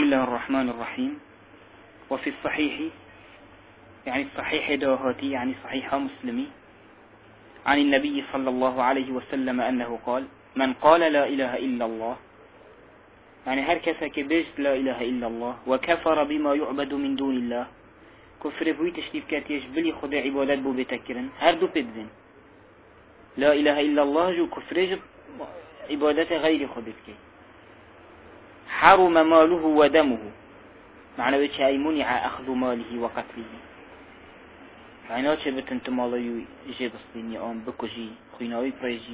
بسم الله الرحمن الرحيم. وفي الصحيح يعني الصحيح داهاتي يعني صحيح مسلمي عن النبي صلى الله عليه وسلم أنه قال: من قال لا إله إلا الله، يعني هر کسی که بجد لا إله إلا الله وكفر بما يعبد من دون الله، كفر بوی تشریف کتیش بلی خود عبادت بو بتکرن، هر دو بدن لا إله إلا الله جو كفرج عبادت غير خودت كي حرم ماله ودمه، معنى بيش أي منع أخذ ماله وقتله، يعني چه بتنت مالي جي بصديني آم بكجي خيناوي بريجي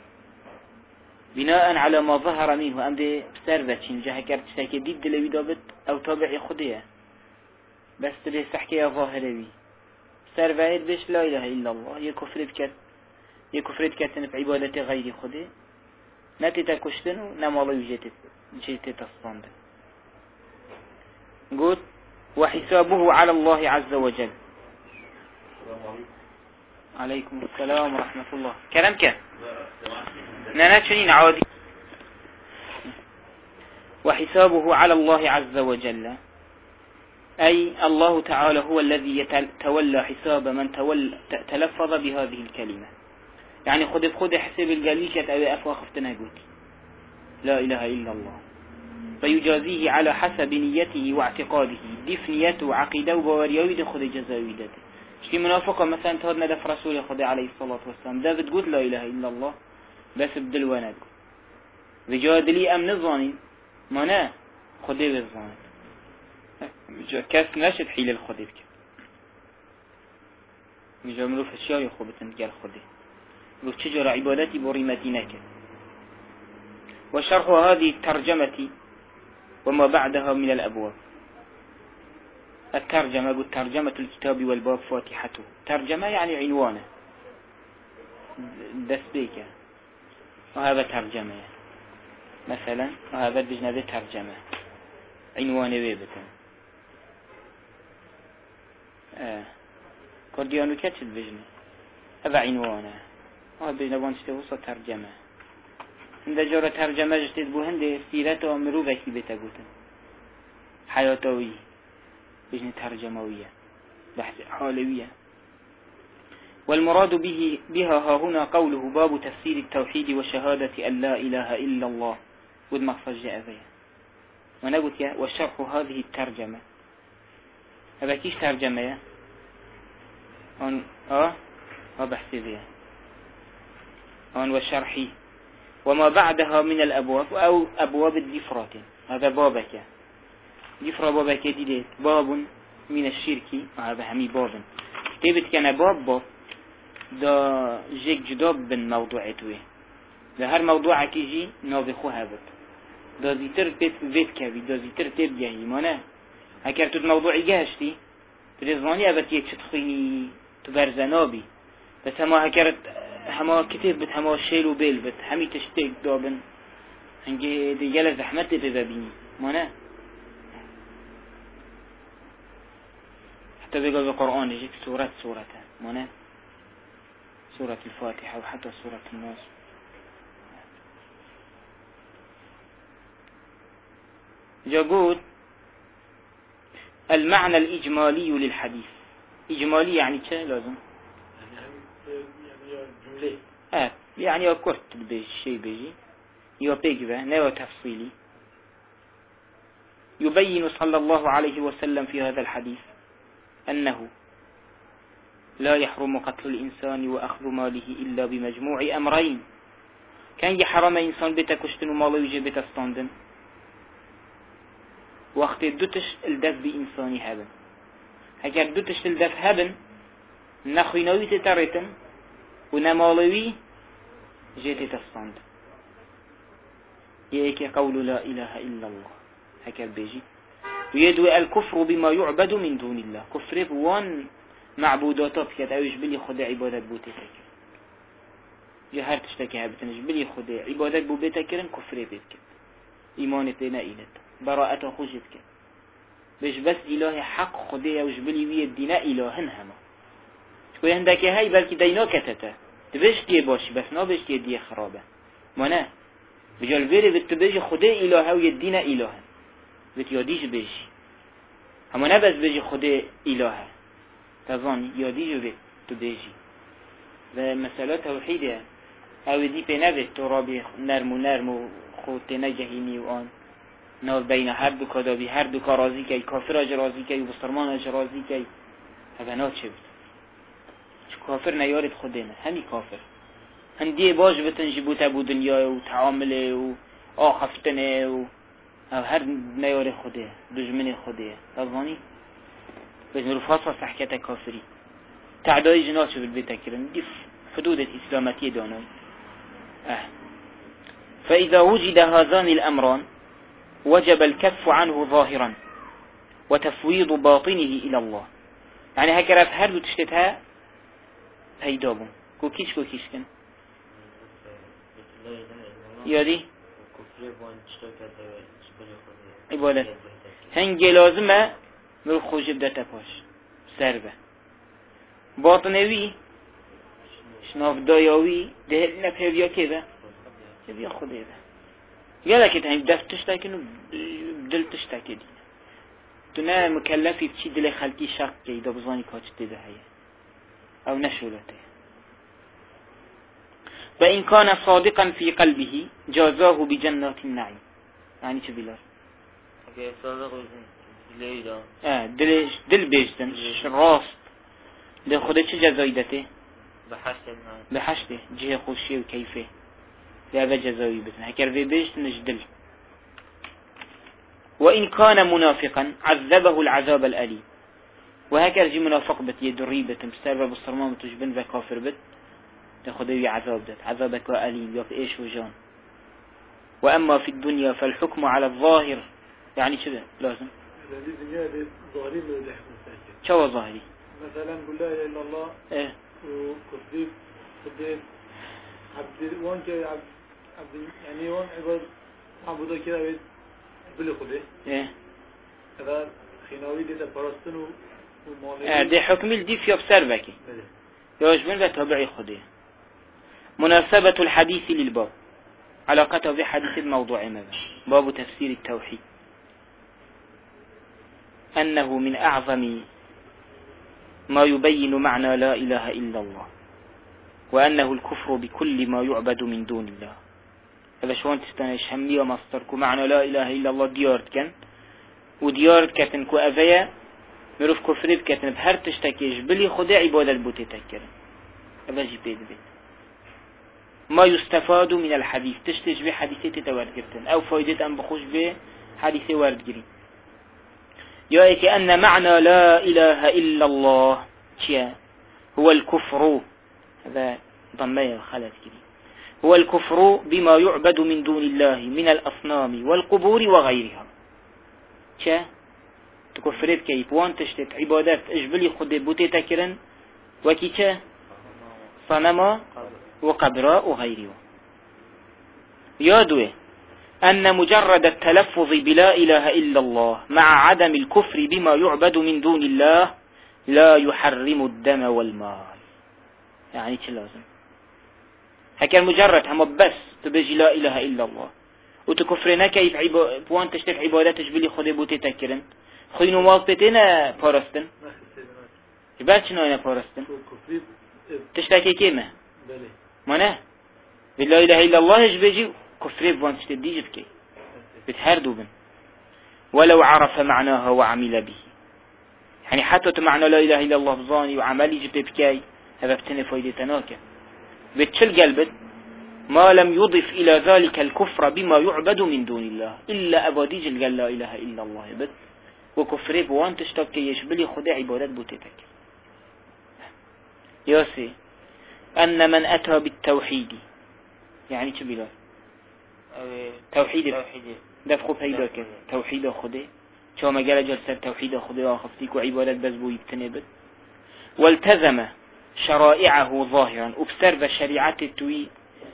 بناء على ما ظهر منه، أم دي بسرفتشين جهة كرتشتاكي ديد دلوي دابت أو تابعي خديه بس تبه سحكي ظاهروي سرفايد بيش لا إله إلا الله يكفر بكتن بعبادة غير خده نتيتا كشتنو نمالي جيتي تصطند. قلت وحسابه على الله عز وجل. عليكم السلام ورحمة الله. كلام كان ناناتشنين عادي. وحسابه على الله عز وجل أي الله تعالى هو الذي يتولى حساب من تلفظ بهذه الكلمة، يعني خد حساب الجليشة أو أفواخفتنا قلت لا إله إلا الله، فيجازيه على حسب نيته واعتقاده، دف نيته وعقيده وبوريويد خد جزاويدته. شتي منافقة مثلا تهدنا دف رسول خد عليه الصلاة والسلام ده بتقول لا إله إلا الله بس بدلوانا تقول بجادلي أم نظانين منا خده بالظان كاس نشد حيل الخده بك مجا مروف الشيء يخوبتن قال خده قلت شجر عبادتي بريمتي نكد. وشرح هذه الترجمة وما بعدها من الأبواب. الترجمة قلت ترجمة الكتاب والباب فاتحته، ترجمة يعني عنوانه دسبيكه، وهذا ترجمة مثلا، وهذا بجنبه ترجمة عنوانه ويبتن كرديانو كتل بجنه هذا عنوانه، وهذا بجنبان شتوصى ترجمة. عند جارة ترجمة جتد بو هنده سيرته ومروفكي بتقوتن حياتوي بجنة ترجموية بحث حالوية. والمراد بها ها هنا قوله باب تفسير التوحيد وشهادة أن لا إله إلا الله، والمقصد جاء ذي ونقول يا والشرح هذه الترجمة هذا كيش ترجمة يا بحث ذي والشرحي وما بعدها من الأبواب أو أبواب الدفرات، هذا بابك دفرة بابك ديت باب من الشرك، هذا همي باب تبت كان باب دا جيك جداب بن موضوعته ده هر موضوع كيجي نابخو هابت دا زيتر بيت كابي دا زيتر تبجهي مانا هكذا تود موضوعي جهشتي تريزماني أبت يتشتخيني تبرزنابي بس هما هكذا هما كتاب بت هما شيل وبيل بت همي تشتيك دابن هنجي دي جل زحمت تبابيني مانا حتى بيقول بالقرآن يجيك سورة مانا سورة الفاتحة وحتى سورة الناس. يقول المعنى الإجمالي للحديث، إجمالي يعني شيء لازم يعني أكرت بالشيء بيجي يبقى نوع تفصيلي. يبين صلى الله عليه وسلم في هذا الحديث أنه لا يحرم قتل الإنسان وأخذ ماله إلا بمجموع أمرين، كان يحرم إنسان بتكشتن وماله يجي بتستندن وقت دوتش الدف بإنساني هبن، هكذا دوتش الدف هبن نخوينوي تترتن ونمالوي جيت تستند يأكي قول لا إله إلا الله هكذا بيجي. ويدوي الكفر بما يعبد من دون الله، كفر بوان معبوداتات كده اوش بلي خدا عبادت بو تتكر جهر تشتكي هبتنش بلي خدا عبادت بو بتكرن كفر بيتكر ايمان بينا ايلت براءة خوشت كر بش بس اله حق خدا اوش بلي وي الدينة الهن هما شكوه هندك هاي بلكي دينا كتتا تبش تيه باشي بس نا بش تيه ديه خرابه مانا بجال بيري بتبش خدا اله وي الدينة الهن بيت ياديج بيجي اما نبز بيجي خده إلهه تظن ياديج بيت تبيجي ومسألة توحيده او دي بنبت ترابي نرمو خود نجهيني وآن ناو بين هر دو کدابی هر دو کار راضی کی کافر اج راضی کی و بسرمان اج راضی کی هذا نات شد کافر نیارد خود نه همی کافر هندی باج بتن جبوت ابو دنیا و تعامله و آخفتنه و هر نیار خوده دشمن خوده تظنی بجن رفاصة صحكة كافري تعداي جناش بالبيت كرن دي حدود الإسلامية دانوي فإذا وجد هذان الأمران وجب الكف عنه ظاهرا وتفويض باطنه إلى الله يعني هكذا في هردو تشتتها هيدابون كوكيش كن يادي عبادت هنگی لازمه مرو خوش بدتا پاش سربه باطنوی شناف دایاوی دهل نپیویا که به که بیا خوده به یادا که تایم دست تشتاکن و دل تشتاکی دینه تو نه مکلفی بچی دل خلقی شق که ایدا بزانی کاچ دیده هیه او نشولته و این کان صادقا فی قلبه جازاه بجنات النعیم یعنی چه بیلار دل بیشتن راست دل خدا چه جزایی دته بحشته جه خوشی و کیفه لابا جزایی بزن هکر وی بیشتنش دل و این کان منافقا عذبه العذاب الالیم و هکر جی منافق بت یدری بت مستر و بصرمان بتجبن و کافر بت خداوي عذاب دات عذابك أليم يوك إيش وجان وأما في الدنيا فالحكم على الظاهر يعني شبه لازم الدنيا ظاهري اللي يحكم ساكت شو ظاهري مثلا قل لا إله إلا الله إيه وكذب خديب عبد وان عبد يعني وان عباد عبوده كده بيت بلي خده إيه هذا خناوي دي تبرستن ومالي دي حكم الدي في أبصر بكي يوجبن وتابعي خده مناسبة الحديث للباب علاقته بحديث الموضوع ماذا باب تفسير التوحيد أنه من أعظم ما يبين معنى لا إله إلا الله وأنه الكفر بكل ما يعبد من دون الله هذا شوان تستنش همي ومصدركو معنى لا إله إلا الله ديارت كان وديارت كتنكو أذية مروف كفر بكتن بهر تشتكيش بلي خدا عبادة بوتي تكرن هذا جي بيد بيت ما يستفاد من الحديث تشتج به حديثة تتوارد كرتن أو فايدة أن بخوش به حديثة وارد جرين يأتي أن معنى لا إله إلا الله هو الكفر هذا ضمية خلت جرين هو الكفر بما يعبد من دون الله من الأصنام والقبور وغيرها تكفرت كيف وان تشتت عبادات اجبلي خد بوتي تكرن وكي صنما وقبراء وغيره يادوه أن مجرد التلفظ بلا إله إلا الله مع عدم الكفر بما يعبد من دون الله لا يحرم الدم والمال يعني شو لازم هكذا مجرد هم بس تبجي لا إله إلا الله وتكفرنا كيف وان تشتت عبادات اجبلي خد بوتي تكرن خينو مالبتنا پارستن بعد شنو انا پارستن تشتكي كيما ما نه بالله اله الا الله ايش بيجي كفر بوان تشتدي جبكي بتهردوا بن ولو عرف معناها وعمل به يعني حتى معنى لا اله الا الله بظاني وعملي جبت بكاي هذا بتني فايدتناك بتشل قلبت ما لم يضف الى ذلك الكفر بما يعبد من دون الله الا اباديج قال لا اله الا الله بس وكفري بوان تشتكي يشبلي خدا عبادات بوتتك ياسي أن من أتى بالتوحيد يعني شو بلا توحيد دفقوا بيدك توحيد خدا شو ما قال جلسة توحيد خدا وخفتيك وعبادات بس بو يبتنبت والتزم شرائعه ظاهرا وبسرب شريعة التوي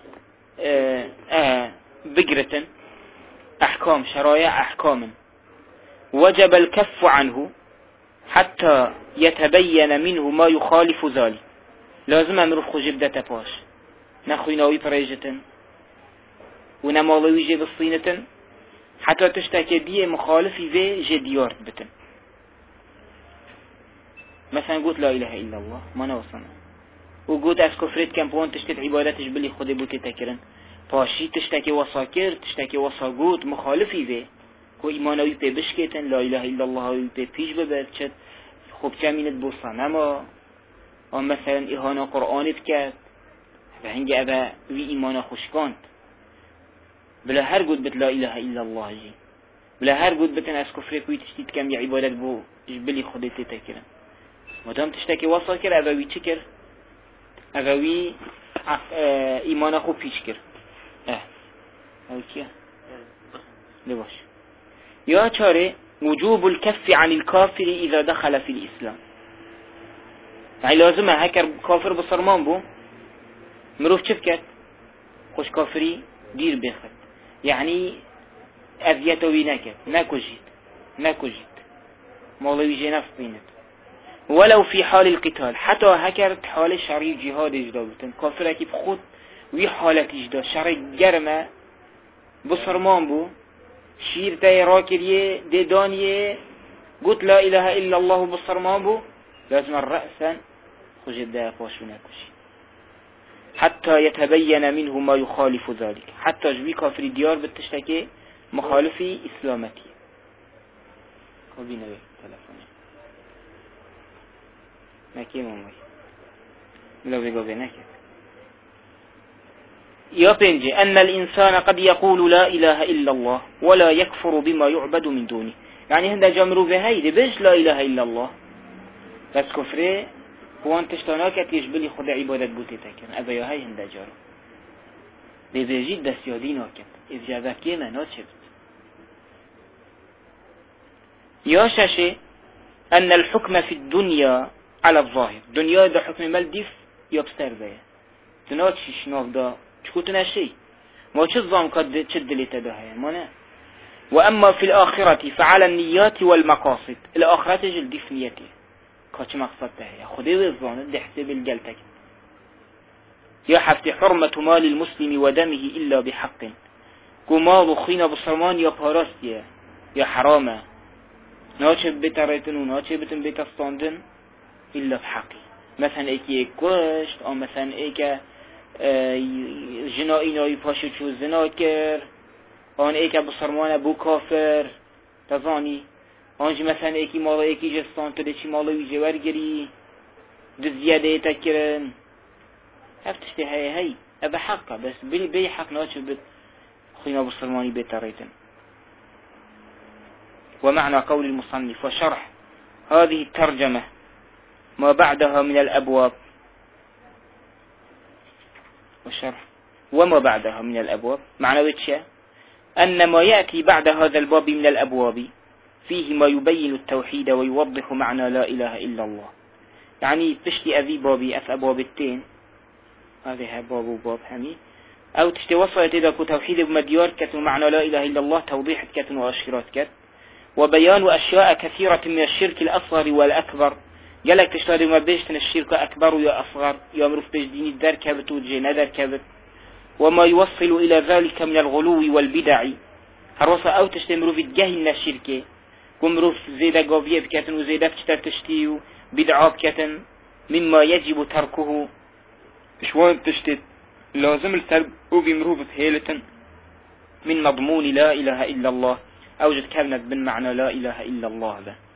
بقرة أحكام شرائع أحكاما وجب الكف عنه حتى يتبين منه ما يخالف ذلك لازم امروف خجب دتا باش نخوي ناوي بريجتن ونمالوي جيب الصينة حتى تشتكي دي مخالفي في جديارت بتن. مثلا قلت لا إله إلا الله ما نوصنا، وقلت أس كفرت كم بون تشتت عبادتش بلي خدي بوتي تكرن باشي تشتكي وصاكر تشتكي وصاقوت مخالفي في كو إيمانوي بي بشكتن لا إله إلا الله بي بيش ببرد شد خب كمينت بوصنا نما أو مثلا إهانا قرآن بكت فهنجي أبا وي إيمانا خوشكانت بلا هر قد بت لا إله إلا الله جي بلا هر قد بتن أس كفرت كوي تشتت كم عبادت بو بلي خدي تكرن مدام تشتكي وصاكر أبا وي تشكر أغوي إيمان خوب پیش کرد. أو كيا لباش. يا چاره وجوب الكف عن الكافر إذا دخل في الإسلام. يعني لازم هكر كافر بصرمان بو مروف چف کرد خوش كافري دير بخد يعني أذيتوي نكجيت مولوي جنف بينت ولو في حال القتال حتى هكر حال شرعي جهاد اجدا بتن كافر اكي بخود وي حالت اجدا شرعي گرمه بصرمان بو شير تاي راكريه دي دانيه قلت لا اله الا الله بصرمان بو لازم الرأسا خجد دا فاشونا كشي حتى يتبين منه ما يخالف ذلك حتى جوي كافر ديار بتشتكي مخالفي اسلامتي قبينا بي تلفوني نكي مامي لو بيقوبي نكي يبنجي أن الإنسان قد يقول لا إله إلا الله ولا يكفر بما يعبد من دونه يعني هندا جامرو بهاي بيش لا إله إلا الله بس كفره هو أن تشتاناك يجبلي خد عبادة بوتي تكن أبا يهاي هندا جارو بيجيد دستياديناك إذ جابكي ما ناتشبت ياشاشي أن الحكم في الدنيا على الظاهر دنيا دا حكم مالديف يبستر بيه تناتشي شناف دا شكوتنا شيء ما تشظام قد تشدلي تدهي مانا وأما في الآخرة فعلى النيات والمقاصد الآخرة جل ديف نيتي كاش مقصدتها يا خدي ويظان دي حسب الجلتك يا حفتي حرمة مال المسلم ودمه إلا بحق كمال خينا بصرمان يا باراستيا يا حرامة ناتشب بتريتن وناتشب بتستاندن إلا بحقي مثلا ايكي كشت او مثلا ايكا جنائي ناوی پاشو چو زنا کر آن ایکا بسرمان بو کافر تزانی آنجی مثلا ایکی مالا ایکی جستان تو چی مالا وی جوار گری دو زیاده تکرن هفتشتی هی ابا حقا بس بی حق ناچو بد خينا بسرماني بتريتن ومعنى قول المصنف وشرح هذه الترجمة ما بعدها من الأبواب والشرح وما بعدها من الأبواب معنى ويتشا أن ما يأتي بعد هذا الباب من الأبواب فيه ما يبين التوحيد ويوضح معنى لا إله إلا الله يعني تشتي أذي بابي أف أبواب التين هذه باب وباب همي أو تشتي وصلت إذا كتوحيد بمديار كتن معنى لا إله إلا الله توضيح كتن وأشيرات كت وبيان أشياء كثيرة من الشرك الأصغر والأكبر قالك تشتغل ما بيجتن الشرك أكبر يا أصغر يا مروف بيجديني الدار كبت وجينا دار كبت وما يوصل إلى ذلك من الغلو والبدع هروسا أو تشتي مروف تجاهلنا الشركة كمروف زيدا قوبية بكتن وزيدا بتشتر تشتيو بدعا بكتن مما يجب تركه شوان تشتت لازم الترك وبمروف بهيلة من مضمون لا إله إلا الله أوجد كلمة بالمعنى لا إله إلا الله ذا